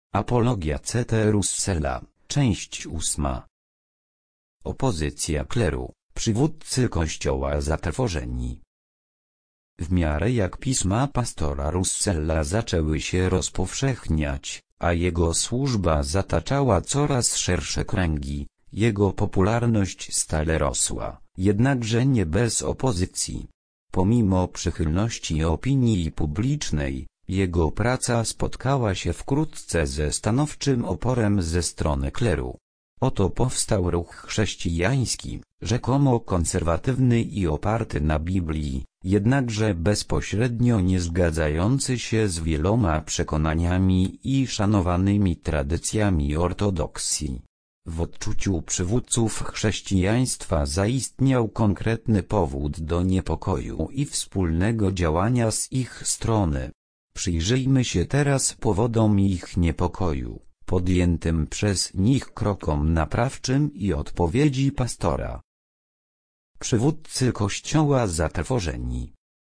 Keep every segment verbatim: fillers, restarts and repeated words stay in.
Apologia C T Russella, część ósma. Opozycja kleru, przywódcy Kościoła zatrwożeni. W miarę jak pisma pastora Russella zaczęły się rozpowszechniać, a jego służba zataczała coraz szersze kręgi, jego popularność stale rosła, jednakże nie bez opozycji. Pomimo przychylności opinii publicznej, jego praca spotkała się wkrótce ze stanowczym oporem ze strony kleru. Oto powstał ruch chrześcijański, rzekomo konserwatywny i oparty na Biblii, jednakże bezpośrednio nie zgadzający się z wieloma przekonaniami i szanowanymi tradycjami ortodoksji. W odczuciu przywódców chrześcijaństwa zaistniał konkretny powód do niepokoju i wspólnego działania z ich strony. Przyjrzyjmy się teraz powodom ich niepokoju, podjętym przez nich krokom naprawczym i odpowiedzi pastora. Przywódcy Kościoła zatrwożeni.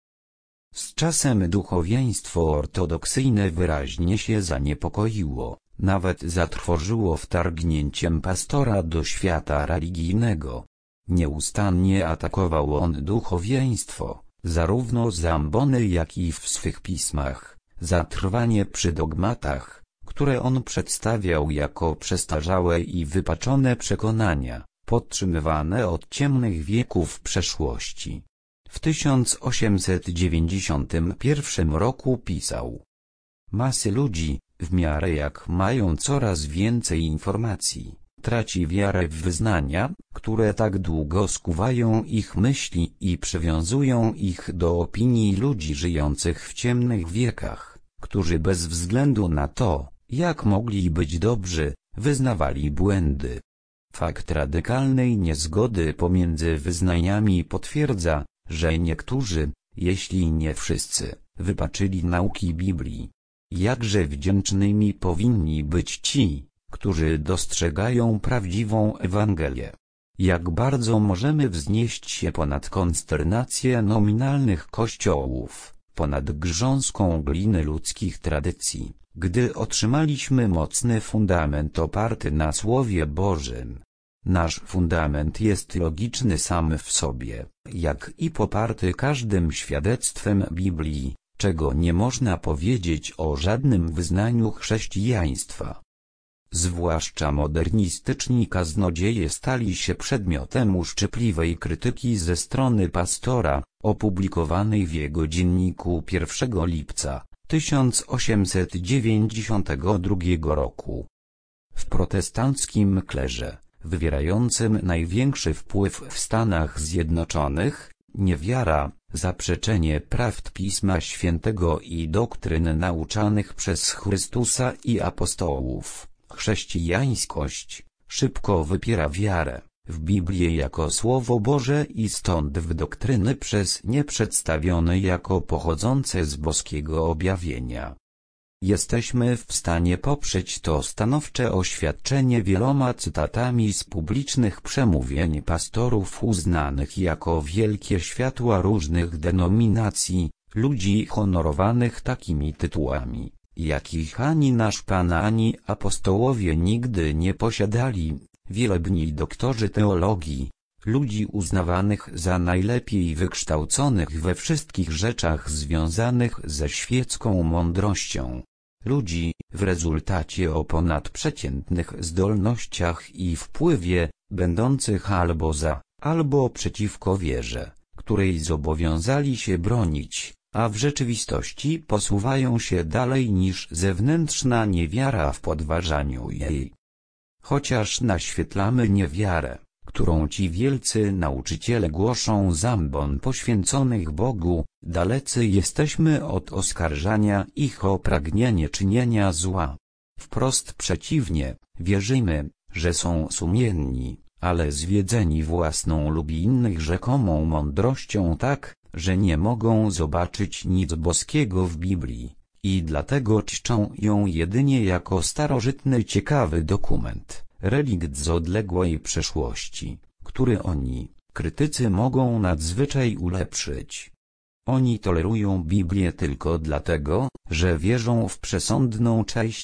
Z czasem duchowieństwo ortodoksyjne wyraźnie się zaniepokoiło, nawet zatrwożyło wtargnięciem pastora do świata religijnego. Nieustannie atakował on duchowieństwo, zarówno za ambony jak i w swych pismach, za trwanie przy dogmatach, które on przedstawiał jako przestarzałe i wypaczone przekonania, podtrzymywane od ciemnych wieków przeszłości. W tysiąc osiemset dziewięćdziesiątym pierwszym roku pisał: masy ludzi, w miarę jak mają coraz więcej informacji, traci wiarę w wyznania, które tak długo skuwają ich myśli i przywiązują ich do opinii ludzi żyjących w ciemnych wiekach, którzy bez względu na to, jak mogli być dobrzy, wyznawali błędy. Fakt radykalnej niezgody pomiędzy wyznaniami potwierdza, że niektórzy, jeśli nie wszyscy, wypaczyli nauki Biblii. Jakże wdzięcznymi powinni być ci, którzy dostrzegają prawdziwą Ewangelię. Jak bardzo możemy wznieść się ponad konsternację nominalnych kościołów, ponad grząską glinę ludzkich tradycji, gdy otrzymaliśmy mocny fundament oparty na Słowie Bożym. Nasz fundament jest logiczny sam w sobie, jak i poparty każdym świadectwem Biblii, czego nie można powiedzieć o żadnym wyznaniu chrześcijaństwa. Zwłaszcza modernistyczni kaznodzieje stali się przedmiotem uszczypliwej krytyki ze strony pastora, opublikowanej w jego dzienniku pierwszego lipca tysiąc osiemset dziewięćdziesiątego drugiego roku. W protestanckim klerze, wywierającym największy wpływ w Stanach Zjednoczonych, niewiara, zaprzeczenie prawd Pisma Świętego i doktryn nauczanych przez Chrystusa i apostołów, chrześcijańskość, szybko wypiera wiarę w Biblię jako Słowo Boże i stąd w doktryny przez nie przedstawione jako pochodzące z boskiego objawienia. Jesteśmy w stanie poprzeć to stanowcze oświadczenie wieloma cytatami z publicznych przemówień pastorów uznanych jako wielkie światła różnych denominacji, ludzi honorowanych takimi tytułami, jakich ani nasz Pan ani apostołowie nigdy nie posiadali, wielebni doktorzy teologii, ludzi uznawanych za najlepiej wykształconych we wszystkich rzeczach związanych ze świecką mądrością. Ludzi, w rezultacie o ponadprzeciętnych zdolnościach i wpływie, będących albo za, albo przeciwko wierze, której zobowiązali się bronić, a w rzeczywistości posuwają się dalej niż zewnętrzna niewiara w podważaniu jej. Chociaż naświetlamy niewiarę, którą ci wielcy nauczyciele głoszą z ambon poświęconych Bogu, dalecy jesteśmy od oskarżania ich o pragnienie czynienia zła. Wprost przeciwnie, wierzymy, że są sumienni, ale zwiedzeni własną lub innych rzekomą mądrością tak, że nie mogą zobaczyć nic boskiego w Biblii, i dlatego czczą ją jedynie jako starożytny ciekawy dokument, relikt z odległej przeszłości, który oni, krytycy, mogą nadzwyczaj ulepszyć. Oni tolerują Biblię tylko dlatego, że wierzą w przesądną cześć,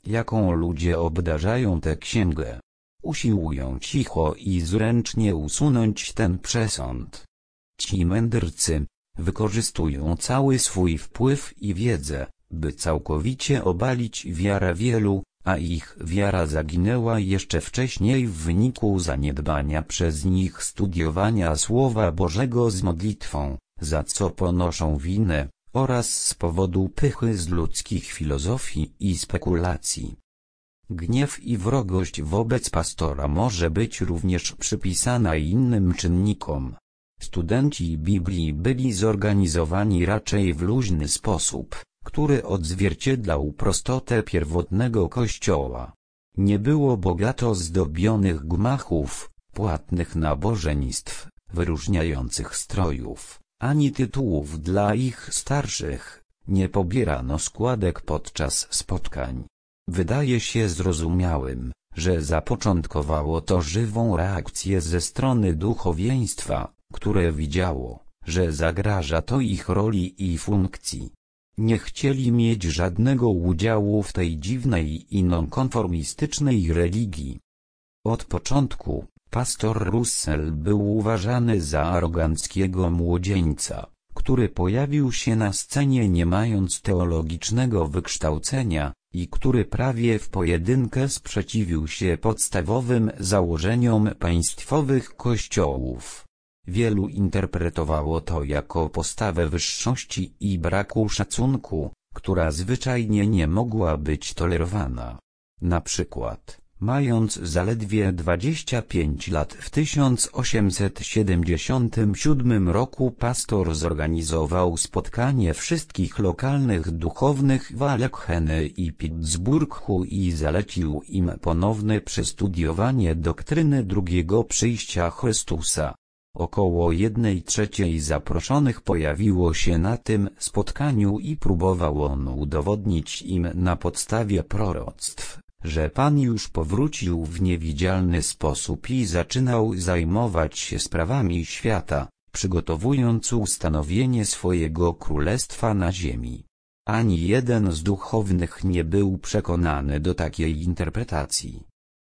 jaką ludzie obdarzają tę księgę. Usiłują cicho i zręcznie usunąć ten przesąd. Ci mędrcy wykorzystują cały swój wpływ i wiedzę, by całkowicie obalić wiarę wielu, a ich wiara zaginęła jeszcze wcześniej w wyniku zaniedbania przez nich studiowania Słowa Bożego z modlitwą, za co ponoszą winę, oraz z powodu pychy z ludzkich filozofii i spekulacji. Gniew i wrogość wobec pastora może być również przypisana innym czynnikom. Studenci Biblii byli zorganizowani raczej w luźny sposób, który odzwierciedlał prostotę pierwotnego Kościoła. Nie było bogato zdobionych gmachów, płatnych nabożeństw, wyróżniających strojów, ani tytułów dla ich starszych, nie pobierano składek podczas spotkań. Wydaje się zrozumiałym, że zapoczątkowało to żywą reakcję ze strony duchowieństwa, które widziało, że zagraża to ich roli i funkcji. Nie chcieli mieć żadnego udziału w tej dziwnej i nonkonformistycznej religii. Od początku, pastor Russell był uważany za aroganckiego młodzieńca, który pojawił się na scenie nie mając teologicznego wykształcenia, i który prawie w pojedynkę sprzeciwił się podstawowym założeniom państwowych kościołów. Wielu interpretowało to jako postawę wyższości i braku szacunku, która zwyczajnie nie mogła być tolerowana. Na przykład, mając zaledwie dwadzieścia pięć lat w tysiąc osiemset siedemdziesiątym siódmym roku pastor zorganizował spotkanie wszystkich lokalnych duchownych w Allegheny i Pittsburghu i zalecił im ponowne przestudiowanie doktryny drugiego przyjścia Chrystusa. Około jednej trzeciej zaproszonych pojawiło się na tym spotkaniu i próbował on udowodnić im na podstawie proroctw, że Pan już powrócił w niewidzialny sposób i zaczynał zajmować się sprawami świata, przygotowując ustanowienie swojego królestwa na ziemi. Ani jeden z duchownych nie był przekonany do takiej interpretacji.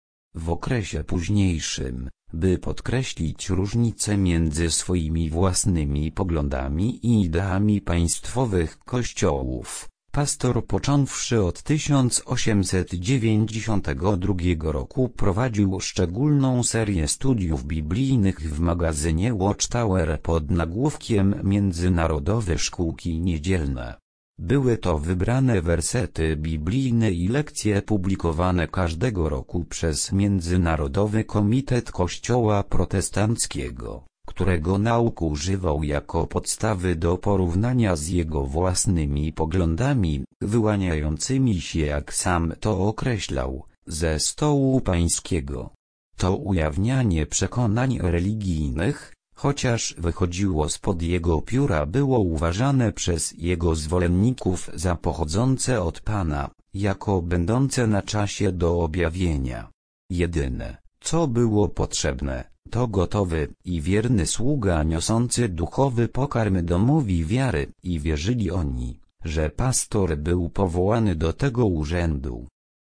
W okresie późniejszym, by podkreślić różnicę między swoimi własnymi poglądami i ideami państwowych kościołów, pastor począwszy od tysiąc osiemset dziewięćdziesiątego drugiego roku prowadził szczególną serię studiów biblijnych w magazynie Watchtower pod nagłówkiem Międzynarodowe Szkółki Niedzielne. Były to wybrane wersety biblijne i lekcje publikowane każdego roku przez Międzynarodowy Komitet Kościoła Protestanckiego, którego nauk używał jako podstawy do porównania z jego własnymi poglądami, wyłaniającymi się, jak sam to określał, ze stołu pańskiego. To ujawnianie przekonań religijnych, chociaż wychodziło spod jego pióra, było uważane przez jego zwolenników za pochodzące od Pana, jako będące na czasie do objawienia. Jedyne, co było potrzebne, to gotowy i wierny sługa niosący duchowy pokarm domowi wiary, i wierzyli oni, że pastor był powołany do tego urzędu.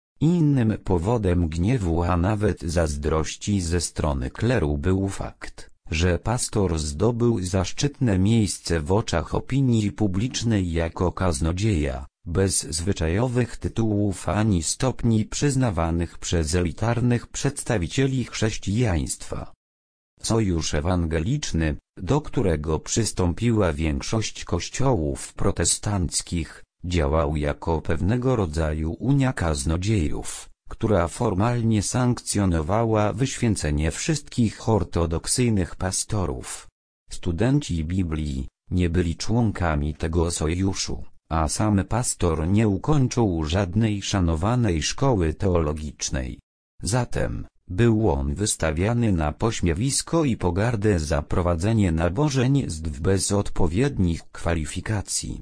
Innym powodem gniewu, a nawet zazdrości ze strony kleru był fakt, że pastor zdobył zaszczytne miejsce w oczach opinii publicznej jako kaznodzieja, bez zwyczajowych tytułów ani stopni przyznawanych przez elitarnych przedstawicieli chrześcijaństwa. Sojusz Ewangeliczny, do którego przystąpiła większość kościołów protestanckich, działał jako pewnego rodzaju unia kaznodziejów, która formalnie sankcjonowała wyświęcenie wszystkich ortodoksyjnych pastorów. Studenci Biblii nie byli członkami tego sojuszu, a sam pastor nie ukończył żadnej szanowanej szkoły teologicznej. Zatem, był on wystawiany na pośmiewisko i pogardę za prowadzenie nabożeństw bez odpowiednich kwalifikacji.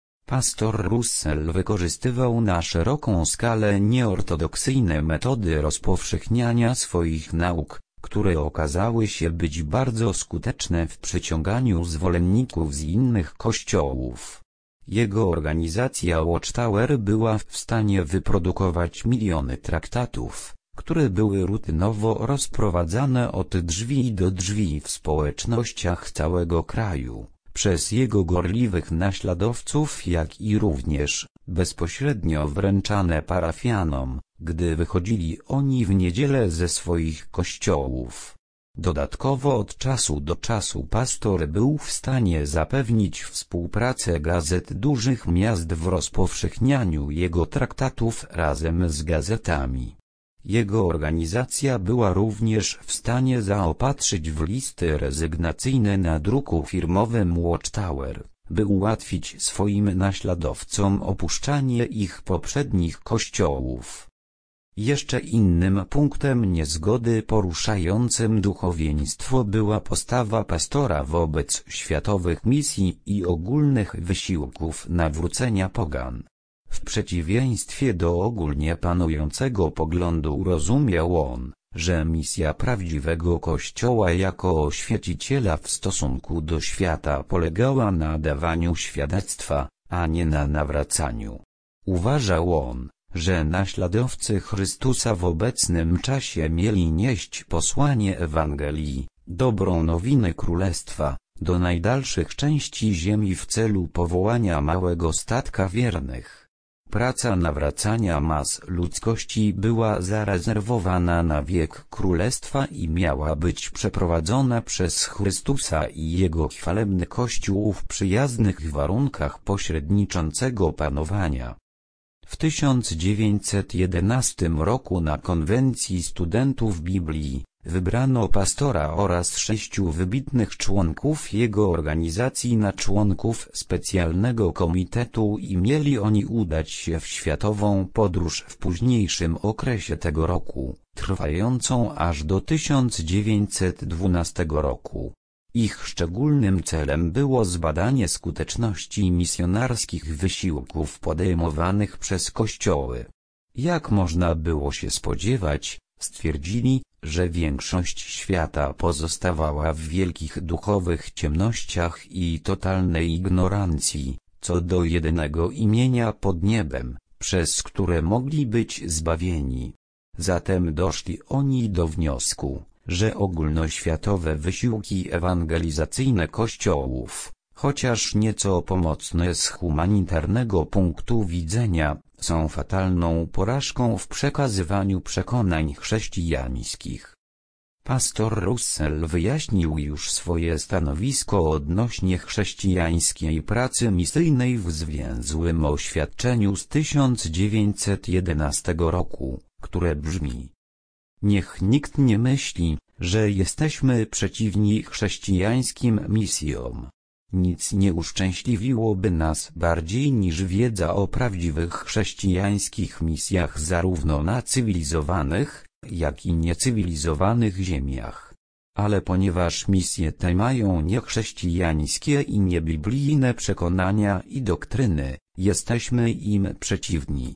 Pastor Russell wykorzystywał na szeroką skalę nieortodoksyjne metody rozpowszechniania swoich nauk, które okazały się być bardzo skuteczne w przyciąganiu zwolenników z innych kościołów. Jego organizacja Watchtower była w stanie wyprodukować miliony traktatów, które były rutynowo rozprowadzane od drzwi do drzwi w społecznościach całego kraju, przez jego gorliwych naśladowców, jak i również bezpośrednio wręczane parafianom, gdy wychodzili oni w niedzielę ze swoich kościołów. Dodatkowo od czasu do czasu pastor był w stanie zapewnić współpracę gazet dużych miast w rozpowszechnianiu jego traktatów razem z gazetami. Jego organizacja była również w stanie zaopatrzyć w listy rezygnacyjne na druku firmowym Watchtower, by ułatwić swoim naśladowcom opuszczanie ich poprzednich kościołów. Jeszcze innym punktem niezgody poruszającym duchowieństwo była postawa pastora wobec światowych misji i ogólnych wysiłków nawrócenia pogan. W przeciwieństwie do ogólnie panującego poglądu rozumiał on, że misja prawdziwego Kościoła jako oświeciciela w stosunku do świata polegała na dawaniu świadectwa, a nie na nawracaniu. Uważał on, że naśladowcy Chrystusa w obecnym czasie mieli nieść posłanie Ewangelii, dobrą nowinę Królestwa, do najdalszych części ziemi w celu powołania małego statka wiernych. Praca nawracania mas ludzkości była zarezerwowana na wiek Królestwa i miała być przeprowadzona przez Chrystusa i Jego chwalebny Kościół w przyjaznych warunkach pośredniczącego panowania. W tysiąc dziewięćset jedenastym roku na konwencji studentów Biblii wybrano pastora oraz sześciu wybitnych członków jego organizacji na członków specjalnego komitetu i mieli oni udać się w światową podróż w późniejszym okresie tego roku, trwającą aż do tysiąc dziewięćset dwunastego roku. Ich szczególnym celem było zbadanie skuteczności misjonarskich wysiłków podejmowanych przez kościoły. Jak można było się spodziewać, stwierdzili, że większość świata pozostawała w wielkich duchowych ciemnościach i totalnej ignorancji, co do jedynego imienia pod niebem, przez które mogli być zbawieni. Zatem doszli oni do wniosku, że ogólnoświatowe wysiłki ewangelizacyjne kościołów, chociaż nieco pomocne z humanitarnego punktu widzenia, są fatalną porażką w przekazywaniu przekonań chrześcijańskich. Pastor Russell wyjaśnił już swoje stanowisko odnośnie chrześcijańskiej pracy misyjnej w zwięzłym oświadczeniu z tysiąc dziewięćset jedenastego roku, które brzmi: niech nikt nie myśli, że jesteśmy przeciwni chrześcijańskim misjom. Nic nie uszczęśliwiłoby nas bardziej niż wiedza o prawdziwych chrześcijańskich misjach zarówno na cywilizowanych, jak i niecywilizowanych ziemiach. Ale ponieważ misje te mają niechrześcijańskie i niebiblijne przekonania i doktryny, jesteśmy im przeciwni.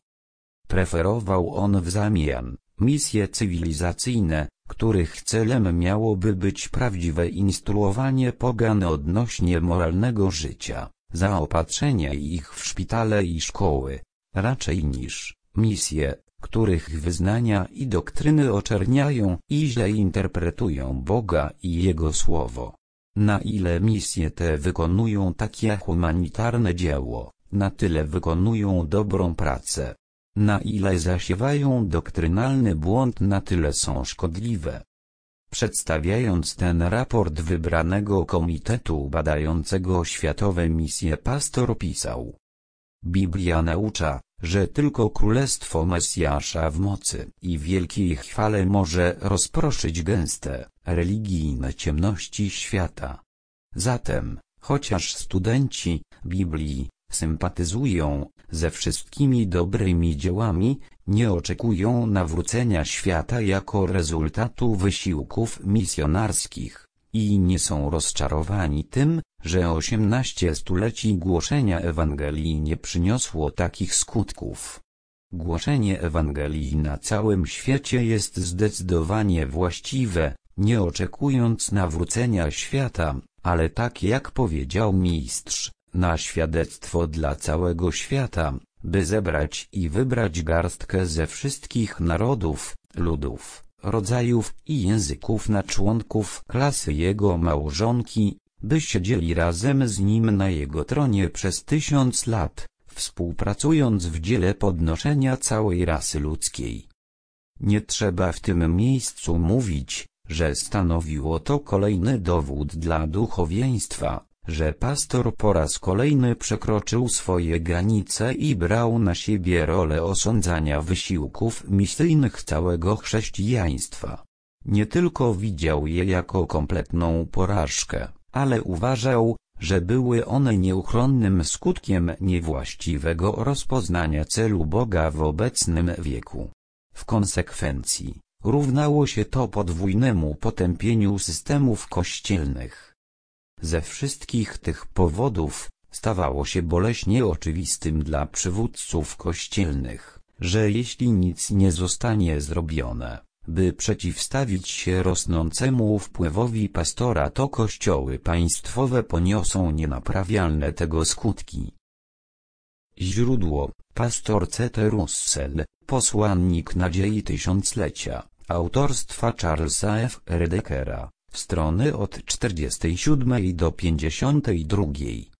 Preferował on w zamian misje cywilizacyjne, których celem miałoby być prawdziwe instruowanie pogan odnośnie moralnego życia, zaopatrzenie ich w szpitale i szkoły, raczej niż misje, których wyznania i doktryny oczerniają i źle interpretują Boga i Jego Słowo. Na ile misje te wykonują takie humanitarne dzieło, na tyle wykonują dobrą pracę. Na ile zasiewają doktrynalny błąd, na tyle są szkodliwe. Przedstawiając ten raport wybranego komitetu badającego światowe misje, pastor pisał: Biblia naucza, że tylko Królestwo Mesjasza w mocy i wielkiej chwale może rozproszyć gęste, religijne ciemności świata. Zatem, chociaż studenci Biblii sympatyzują ze wszystkimi dobrymi dziełami, nie oczekują nawrócenia świata jako rezultatu wysiłków misjonarskich, i nie są rozczarowani tym, że osiemnaście stuleci głoszenia Ewangelii nie przyniosło takich skutków. Głoszenie Ewangelii na całym świecie jest zdecydowanie właściwe, nie oczekując nawrócenia świata, ale tak jak powiedział mistrz, na świadectwo dla całego świata, by zebrać i wybrać garstkę ze wszystkich narodów, ludów, rodzajów i języków na członków klasy jego małżonki, by siedzieli razem z nim na jego tronie przez tysiąc lat, współpracując w dziele podnoszenia całej rasy ludzkiej. Nie trzeba w tym miejscu mówić, że stanowiło to kolejny dowód dla duchowieństwa, że pastor po raz kolejny przekroczył swoje granice i brał na siebie rolę osądzania wysiłków misyjnych całego chrześcijaństwa. Nie tylko widział je jako kompletną porażkę, ale uważał, że były one nieuchronnym skutkiem niewłaściwego rozpoznania celu Boga w obecnym wieku. W konsekwencji, równało się to podwójnemu potępieniu systemów kościelnych. Ze wszystkich tych powodów, stawało się boleśnie oczywistym dla przywódców kościelnych, że jeśli nic nie zostanie zrobione, by przeciwstawić się rosnącemu wpływowi pastora, to kościoły państwowe poniosą nienaprawialne tego skutki. Źródło: pastor C T Russell, Posłannik Nadziei Tysiąclecia, autorstwa Charlesa F. Redekera, strony od czterdziestej siódmej do pięćdziesiątej drugiej.